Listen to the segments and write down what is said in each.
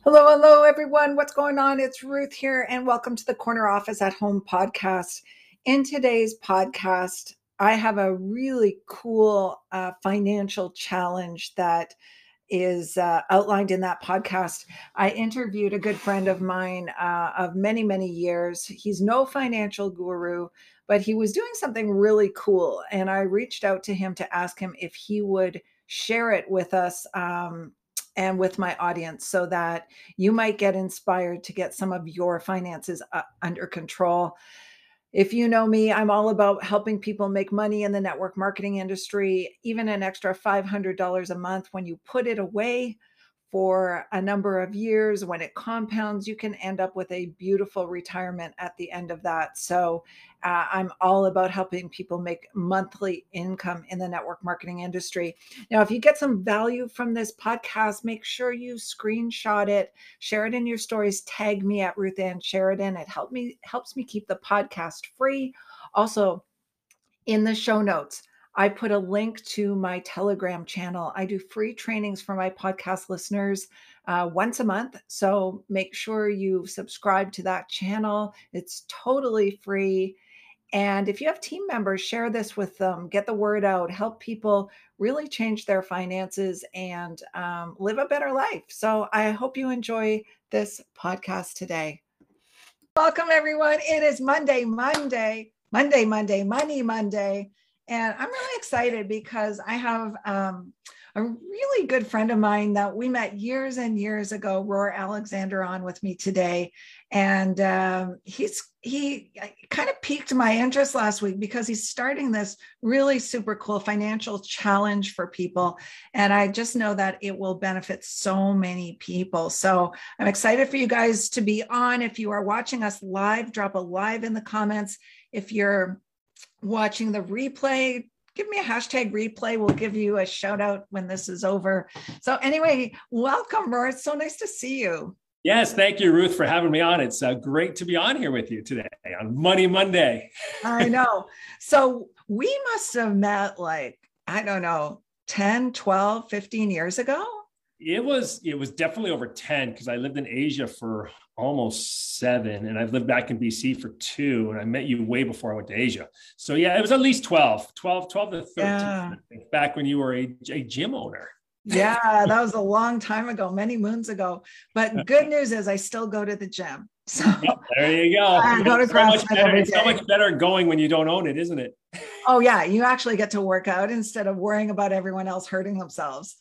Hello, hello, everyone. What's going on? It's Ruth here, and welcome to the Corner Office at Home podcast. In today's podcast, I have a really cool financial challenge that is outlined in that podcast. I interviewed a good friend of mine of many, many years. He's no financial guru, but he was doing something really cool. And I reached out to him to ask him if he would share it with us. And with my audience, so that you might get inspired to get some of your finances under control. If you know me, I'm all about helping people make money in the network marketing industry, even an extra $500 a month. When you put it away for a number of years, when it compounds, you can end up with a beautiful retirement at the end of that. So I'm all about helping people make monthly income in the network marketing industry. Now, if you get some value from this podcast, make sure you screenshot it, share it in your stories, tag me at Ruth Ann Sheridan. It helps me keep the podcast free. Also, in the show notes, I put a link to my Telegram channel. I do free trainings for my podcast listeners once a month. So make sure you subscribe to that channel. It's totally free. And if you have team members, share this with them, get the word out, help people really change their finances and live a better life. So I hope you enjoy this podcast today. Welcome, everyone. It is Monday, Money Monday. And I'm really excited because I have a really good friend of mine that we met years and years ago, Roar Alexander, on with me today. And he kind of piqued my interest last week because he's starting this really super cool financial challenge for people. And I just know that it will benefit so many people. So I'm excited for you guys to be on. If you are watching us live, drop a live in the comments. If you're watching the replay, give me a hashtag replay. We'll give you a shout out when this is over. So anyway, welcome, Roar. It's so nice to see you. Yes, thank you, Ruth, for having me on. It's great to be on here with you today on Money Monday. I know. So we must have met like, I don't know, 10, 12, 15 years ago. It was definitely over 10 because I lived in Asia for almost 7 and I've lived back in BC for 2 and I met you way before I went to Asia. So yeah, it was at least 12 to 13 yeah. Back when you were a gym owner. Yeah, that was a long time ago, many moons ago. But good news is I still go to the gym. So yep, there you go. I go to CrossFit. It's so much better going when you don't own it, isn't it? Oh yeah, you actually get to work out instead of worrying about everyone else hurting themselves.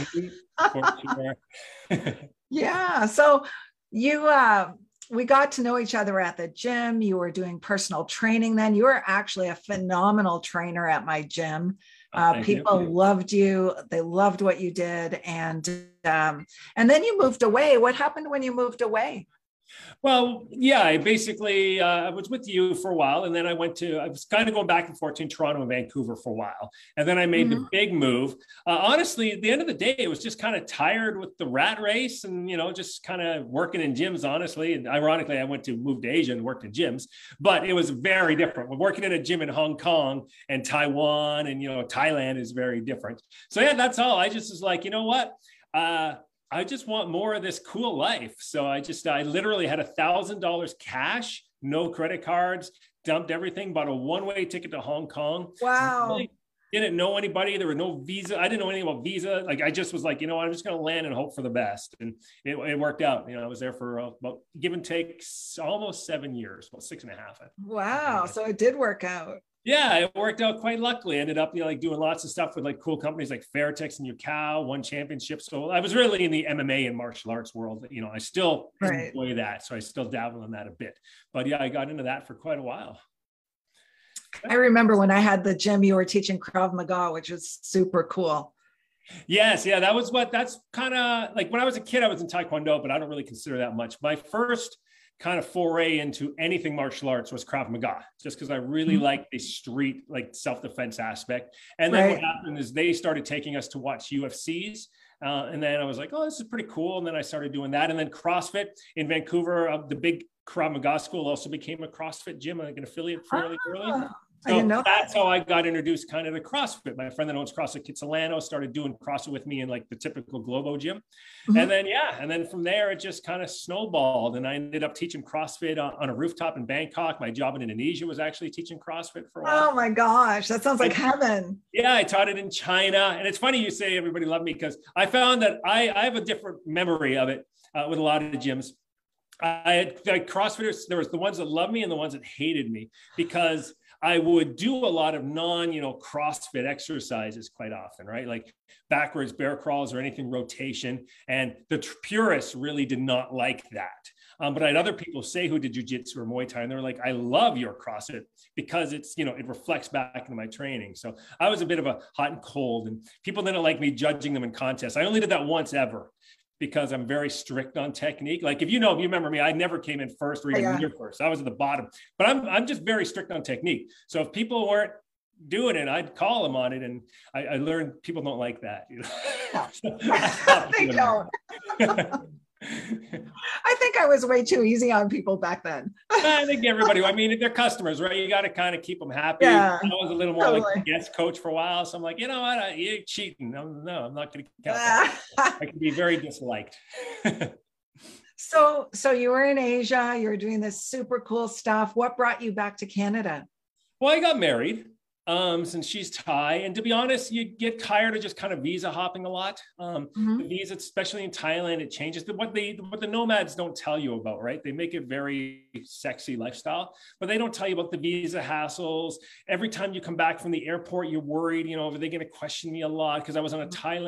Yeah. So we got to know each other at the gym. You were doing personal training then. You were actually a phenomenal trainer at my gym. People loved you. They loved what you did. And then you moved away. What happened when you moved away? Well, yeah, I basically, I was with you for a while. And then I was kind of going back and forth between Toronto and Vancouver for a while. And then I made the big move. Honestly, at the end of the day, it was just kind of tired with the rat race and, just kind of working in gyms, honestly. And ironically, I moved to Asia and worked in gyms, but it was very different. Working in a gym in Hong Kong and Taiwan and, Thailand is very different. So yeah, that's all. I just was like, you know what? I just want more of this cool life. So I literally had $1,000 cash, no credit cards, dumped everything, bought a one-way ticket to Hong Kong. Wow. Really didn't know anybody. There were no visa. I didn't know anything about visa. Like I just was like, I'm just going to land and hope for the best. And it worked out. I was there for about give and take almost 7 years, about 6.5. Wow. So it did work out. Yeah, it worked out quite luckily. I ended up, doing lots of stuff with like cool companies like Fairtex and Youkao, won championships. So I was really in the MMA and martial arts world. I still enjoy that. So I still dabble in that a bit. But yeah, I got into that for quite a while. I remember when I had the gym, you were teaching Krav Maga, which was super cool. Yes. Yeah. That's kind of like when I was a kid, I was in Taekwondo, but I don't really consider that much. My first kind of foray into anything martial arts was Krav Maga, just because I really liked the street, like self-defense aspect. And then what happened is they started taking us to watch UFCs. And then I was like, oh, this is pretty cool. And then I started doing that. And then CrossFit in Vancouver, the big Krav Maga school also became a CrossFit gym, like an affiliate fairly early. I didn't So know that's that. how I got introduced kind of to CrossFit. My friend that owns CrossFit Kitsilano started doing CrossFit with me in like the typical Globo gym. And Mhm. then, and then from there, it just kind of snowballed. And I ended up teaching CrossFit on a rooftop in Bangkok. My job in Indonesia was actually teaching CrossFit for a while. Oh my gosh, that sounds like heaven. Yeah, I taught it in China. And it's funny you say everybody loved me, because I found that I have a different memory of it with a lot of the gyms. I had like CrossFitters, there was the ones that loved me and the ones that hated me, because I would do a lot of CrossFit exercises quite often, right? Like backwards bear crawls or anything rotation. And the purists really did not like that. But I had other people say who did jujitsu or Muay Thai, and they're like, I love your CrossFit because it's, it reflects back into my training. So I was a bit of a hot and cold, and people didn't like me judging them in contests. I only did that once ever, because I'm very strict on technique. Like if you remember me, I never came in first or even near first. I was at the bottom, but I'm just very strict on technique. So if people weren't doing it, I'd call them on it. And I learned people don't like that. No. They don't. I think I was way too easy on people back then. I think everybody, they're customers, right? You got to kind of keep them happy. Yeah, I was a little more like a guest coach for a while. So I'm like, you know what? You're cheating. No, I'm not going to count that. I can be very disliked. So you were in Asia, you were doing this super cool stuff. What brought you back to Canada? Well, I got married. Since she's Thai, and to be honest, you get tired of just kind of visa hopping a lot. The visa, especially in Thailand, it changes. What the nomads don't tell you about, right? They make it very sexy lifestyle, but they don't tell you about the visa hassles. Every time you come back from the airport, you're worried, are they going to question me a lot? Because I was on a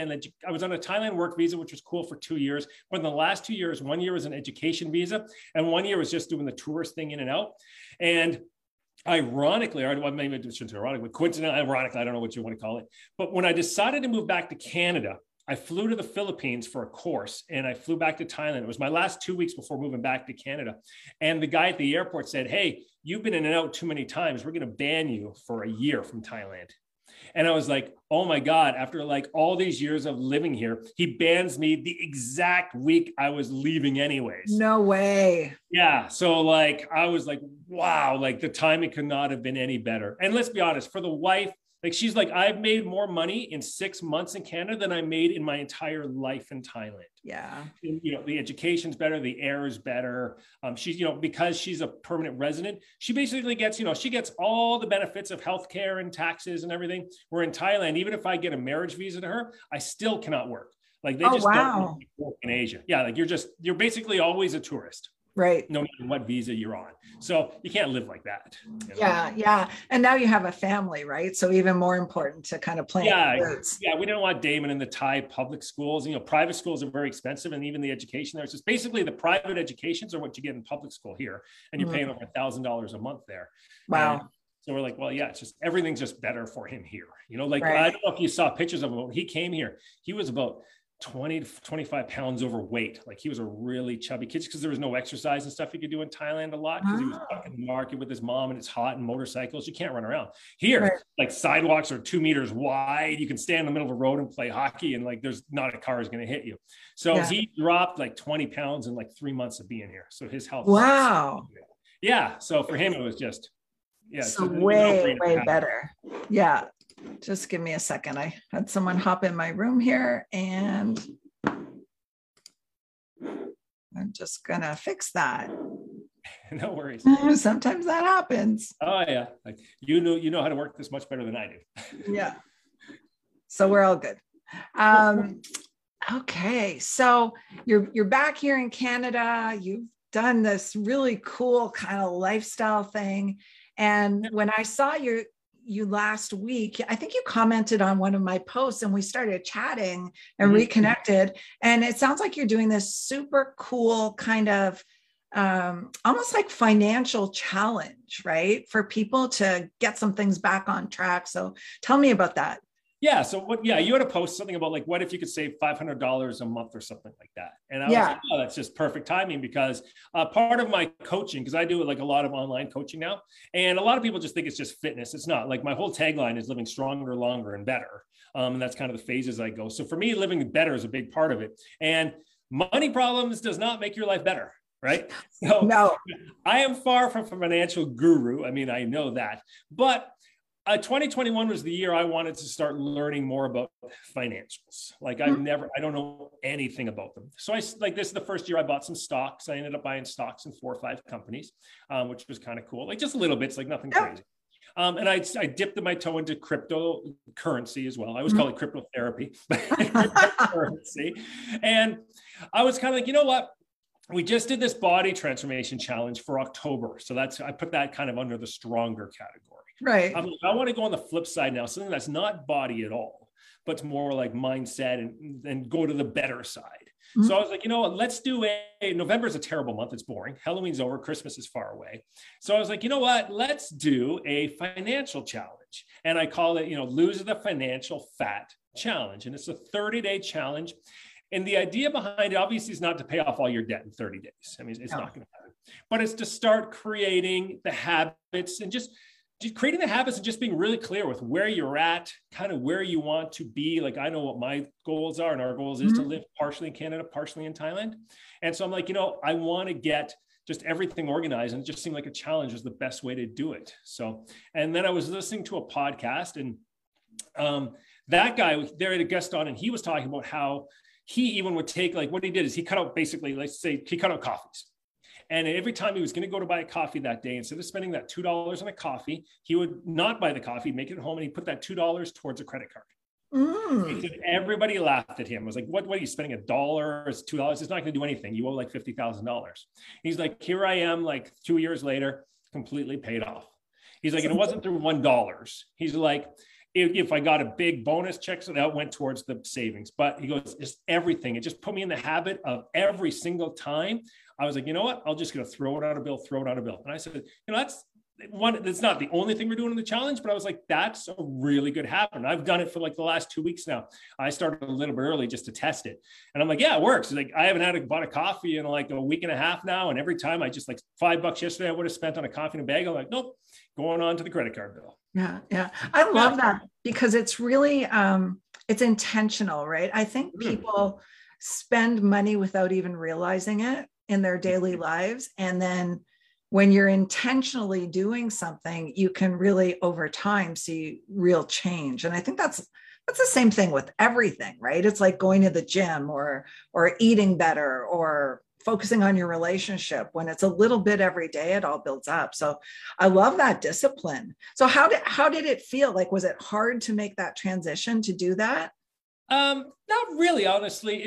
Thailand work visa, which was cool for 2 years. But in the last 2 years, 1 year was an education visa, and 1 year was just doing the tourist thing in and out. And ironically, or maybe it shouldn't be ironic, but coincidentally, ironically, I don't know what you want to call it. But when I decided to move back to Canada, I flew to the Philippines for a course, and I flew back to Thailand. It was my last 2 weeks before moving back to Canada. And the guy at the airport said, hey, you've been in and out too many times. We're going to ban you for a year from Thailand. And I was like, oh my God, after like all these years of living here, he bans me the exact week I was leaving anyways. No way. Yeah. So like, I was like, wow, like the timing could not have been any better. And let's be honest, for the wife, like she's like, I've made more money in 6 months in Canada than I made in my entire life in Thailand. Yeah. The education's better, the air is better. She's, because she's a permanent resident, she basically gets, she gets all the benefits of healthcare and taxes and everything. Where in Thailand, even if I get a marriage visa to her, I still cannot work. Like they just don't work in Asia. Yeah. Like you're basically always a tourist. Right. No matter what visa you're on. So you can't live like that. Yeah. Yeah. And now you have a family, right? So even more important to kind of plant roots. Yeah. We didn't want Damon in the Thai public schools. Private schools are very expensive, and even the education there. It's just basically the private educations are what you get in public school here. And you're paying over $1,000 a month there. Wow. And so we're like, well, yeah, it's just, everything's just better for him here. Right. I don't know if you saw pictures of him when he came here. He was about 20 to 25 pounds overweight. Like he was a really chubby kid, because there was no exercise and stuff you could do in Thailand a lot, because he was stuck in the market with his mom, and it's hot, and motorcycles, you can't run around here. Like sidewalks are 2 meters wide. You can stand in the middle of the road and play hockey, and like there's not a car is going to hit you. So he dropped like 20 pounds in like 3 months of being here. So his health. Wow. Yeah. So for him, it was just, so way better. Yeah. Just give me a second. I had someone hop in my room here, and I'm just going to fix that. No worries. Sometimes that happens. Oh yeah. Like you know how to work this much better than I do. Yeah. So we're all good. Okay. So you're back here in Canada. You've done this really cool kind of lifestyle thing. And when I saw you last week, I think you commented on one of my posts, and we started chatting and reconnected. And it sounds like you're doing this super cool kind of almost like financial challenge, right? For people to get some things back on track. So tell me about that. Yeah. So you had to post something about like, what if you could save $500 a month or something like that? And I was like, oh, that's just perfect timing, because part of my coaching, because I do like a lot of online coaching now, and a lot of people just think it's just fitness. It's not. Like my whole tagline is living stronger, longer, and better. And that's kind of the phases I go. So for me, living better is a big part of it. And money problems does not make your life better. right? So No. I am far from a financial guru. I mean, I know that, but 2021 was the year I wanted to start learning more about financials. Like I don't know anything about them. So this is the first year I bought some stocks. I ended up buying stocks in 4 or 5 companies, which was kind of cool. Like just little bits, like nothing crazy. And I dipped my toe into cryptocurrency as well. I always call it cryptotherapy, cryptocurrency. And I was kind of like, you know what? We just did this body transformation challenge for October. So I put that kind of under the stronger category. Right. I want to go on the flip side now, something that's not body at all, but it's more like mindset and go to the better side. So I was like, you know what, let's do November is a terrible month. It's boring. Halloween's over. Christmas is far away. So I was like, you know what, let's do a financial challenge. And I call it, lose the financial fat challenge. And it's a 30-day challenge. And the idea behind it, obviously, is not to pay off all your debt in 30 days. I mean, it's not going to happen, but it's to start creating the habits and just creating the habits and just being really clear with where you're at, kind of where you want to be. Like, I know what my goals are, and our goals is to live partially in Canada, partially in Thailand. And so I'm like, I want to get just everything organized, and it just seemed like a challenge was the best way to do it. So, and then I was listening to a podcast, and that guy there had a guest on, and he was talking about how he even would take, like, what he did is he cut out basically, let's say he cut out coffees. And every time he was going to go to buy a coffee that day, instead of spending that $2 on a coffee, he would not buy the coffee, make it at home, and he put that $2 towards a credit card. Everybody laughed at him. I was like, what are you spending $1? It's $2. It's not going to do anything. You owe like $50,000. He's like, here I am, like 2 years later, completely paid off. He's like, and it wasn't through $1. He's like, if I got a big bonus check, so that went towards the savings. But he goes, just everything. It just put me in the habit of every single time. I was like, you know what? I'll just going to throw it out a bill. And I said, that's not the only thing we're doing in the challenge, but I was like, that's a really good habit. And I've done it for like the last 2 weeks now. I started a little bit early just to test it. And I'm like, yeah, it works. It's like, I haven't bought a coffee in like a week and a half now. And every time I just like $5 yesterday, I would have spent on a coffee and a bag. I'm like, nope, going on to the credit card bill. Yeah. Yeah. I love that because it's really, it's intentional, right? I think people spend money without even realizing it in their daily lives. And then when you're intentionally doing something, you can really over time see real change. And I think that's the same thing with everything, right? It's like going to the gym or eating better or focusing on your relationship. When it's a little bit every day, it all builds up. So I love that discipline. So how did it feel? Like, was it hard to make that transition to do that? Not really, honestly.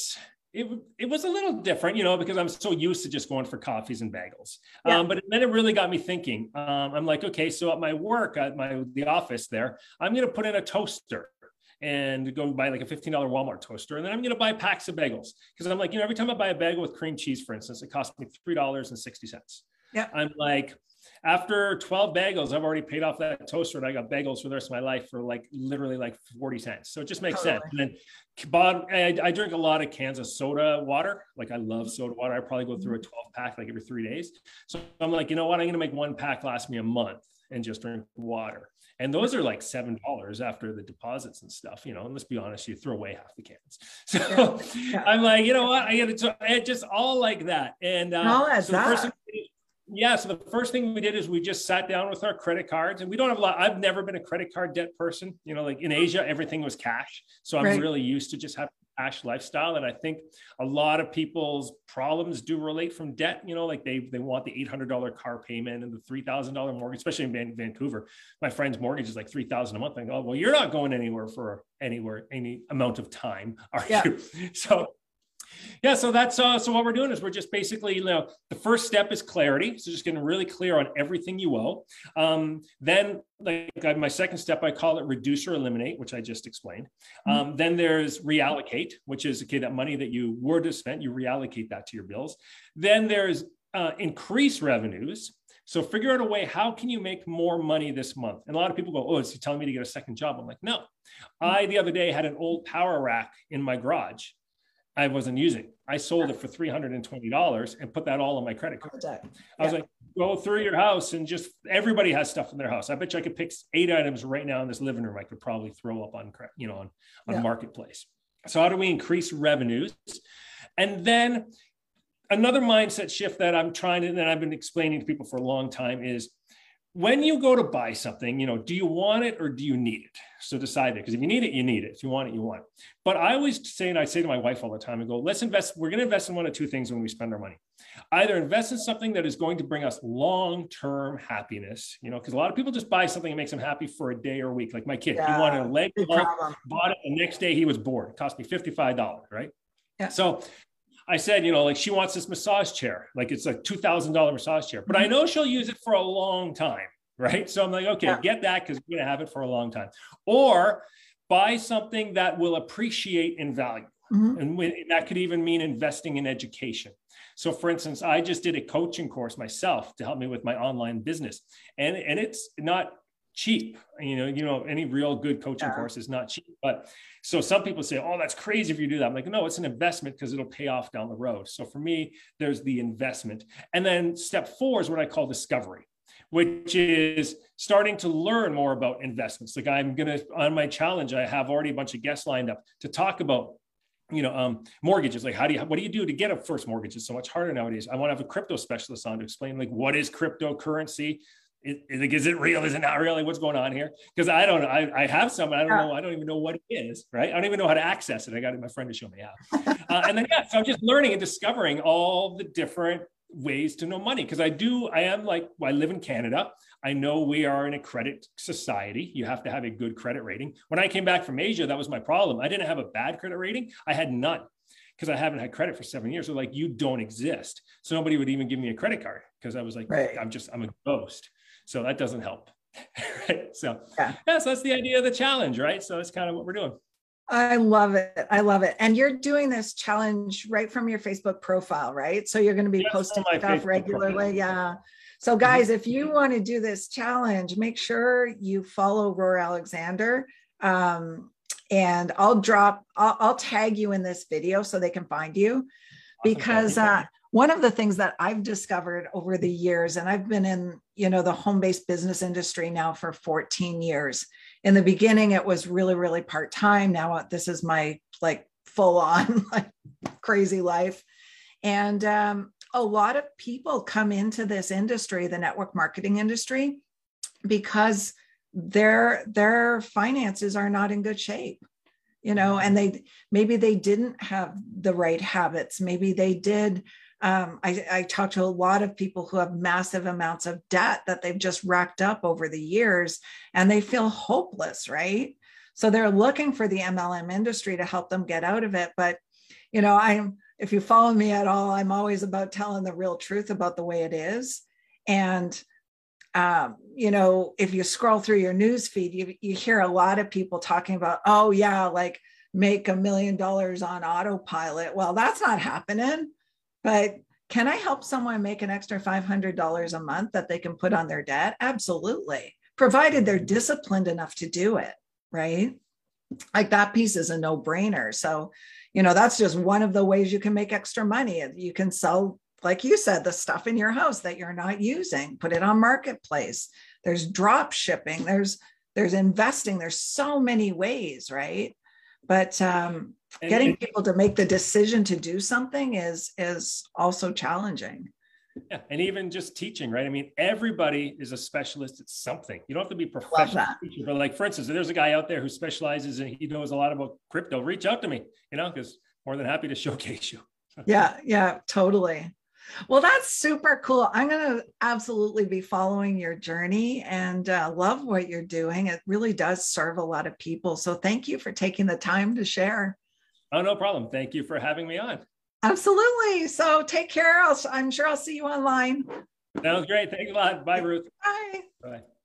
It was a little different, because I'm so used to just going for coffees and bagels. But then it really got me thinking. I'm like, okay, so at my work, at the office there, I'm going to put in a toaster and go buy like a $15 Walmart toaster. And then I'm going to buy packs of bagels. Because I'm like, every time I buy a bagel with cream cheese, for instance, it costs me $3.60. Yeah. I'm like, after 12 bagels, I've already paid off that toaster, and I got bagels for the rest of my life for like literally like 40 cents. So it just makes sense. And then I drink a lot of cans of soda water. Like, I love soda water. I probably go through a 12 pack like every 3 days. So I'm like, you know what? I'm going to make 1 pack last me a month and just drink water. And those are like $7 after the deposits and stuff, and let's be honest, you throw away half the cans. So I'm like, you know what? I get it just all like that. And so the first thing we did is we just sat down with our credit cards, and we don't have a lot. I've never been a credit card debt person. Like in Asia, everything was cash. So I'm really used to just having a cash lifestyle. And I think a lot of people's problems do relate from debt. Like they want the $800 car payment and the $3,000 mortgage, especially in Vancouver. My friend's mortgage is like $3,000 a month. I go, well, you're not going anywhere for any amount of time, are you? So that's so what we're doing is we're just basically, the first step is clarity. So just getting really clear on everything you owe. Then my second step, I call it reduce or eliminate, which I just explained. Then there's reallocate, which is, okay, that money that you were to spend, you reallocate that to your bills. Then there's increase revenues. So figure out a way, how can you make more money this month? And a lot of people go, oh, is he telling me to get a second job? I'm like, no. The other day had an old power rack in my garage I wasn't using. I sold it for $320 and put that all on my credit card. I was like, go through your house and just, everybody has stuff in their house. I bet you I could pick 8 items right now in this living room I could probably throw up on Marketplace. So how do we increase revenues? And then another mindset shift that I've been explaining to people for a long time is, when you go to buy something, do you want it or do you need it? So decide it, because if you need it, you need it. If you want it, you want it. But I always say, and I say to my wife all the time, I go, let's invest. We're going to invest in one of two things when we spend our money. Either invest in something that is going to bring us long-term happiness, because a lot of people just buy something that makes them happy for a day or a week. Like my kid, he wanted a leg ball, bought it. The next day he was bored. It cost me $55, right? Yeah. So I said, like she wants this massage chair, like it's a $2,000 massage chair, but I know she'll use it for a long time, right? So I'm like, okay, get that, because we're going to have it for a long time. Or buy something that will appreciate in value. And that could even mean investing in education. So for instance, I just did a coaching course myself to help me with my online business. And it's not cheap. Any real good coaching course is not cheap. But so some people say, oh, that's crazy if you do that. I'm like, no, it's an investment, because it'll pay off down the road. So for me, there's the investment. And then step 4 is what I call discovery, which is starting to learn more about investments. Like on my challenge, I have already a bunch of guests lined up to talk about mortgages. Like what do you do to get a first mortgage? It's so much harder nowadays. I want to have a crypto specialist on to explain, like, what is cryptocurrency? Is it real? Is it not really? What's going on here? Because I don't know. I have some. I don't know. I don't even know what it is. Right. I don't even know how to access it. I got my friend to show me how. And then so I'm just learning and discovering all the different ways to know money. Because I live in Canada. I know we are in a credit society. You have to have a good credit rating. When I came back from Asia, that was my problem. I didn't have a bad credit rating. I had none, because I haven't had credit for 7 years. So like, you don't exist. So nobody would even give me a credit card, because I was like, I'm a ghost. So that doesn't help. Right. So so that's the idea of the challenge, right? So that's kind of what we're doing. I love it. I love it. And you're doing this challenge right from your Facebook profile, right? So you're going to be posting stuff regularly. Profile. Yeah. So guys, if you want to do this challenge, make sure you follow Roar Alexander. And I'll tag you in this video so they can find you. Awesome. Because one of the things that I've discovered over the years, and I've been in, the home-based business industry now for 14 years. In the beginning, it was really, really part-time. Now this is my full-on crazy life. And a lot of people come into this industry, the network marketing industry, because their finances are not in good shape, and maybe they didn't have the right habits. Maybe they did. I talked to a lot of people who have massive amounts of debt that they've just racked up over the years, and they feel hopeless, right? So they're looking for the MLM industry to help them get out of it. But, if you follow me at all, I'm always about telling the real truth about the way it is. And if you scroll through your news feed, you hear a lot of people talking about, oh yeah, make $1 million on autopilot. Well, that's not happening. But can I help someone make an extra $500 a month that they can put on their debt? Absolutely. Provided they're disciplined enough to do it, right? Like, that piece is a no-brainer. So, that's just one of the ways you can make extra money. You can sell, like you said, the stuff in your house that you're not using, put it on Marketplace. There's drop shipping, there's investing, there's so many ways, right? But getting people to make the decision to do something is also challenging. Yeah, and even just teaching, right? I mean, everybody is a specialist at something. You don't have to be a professional teacher, but for instance, if there's a guy out there who specializes and he knows a lot about crypto, reach out to me, because more than happy to showcase you. Yeah, totally. Well, that's super cool. I'm going to absolutely be following your journey and love what you're doing. It really does serve a lot of people. So thank you for taking the time to share. Oh, no problem. Thank you for having me on. Absolutely. So take care. I'm sure I'll see you online. Sounds great. Thanks a lot. Bye, Ruth. Bye. Bye.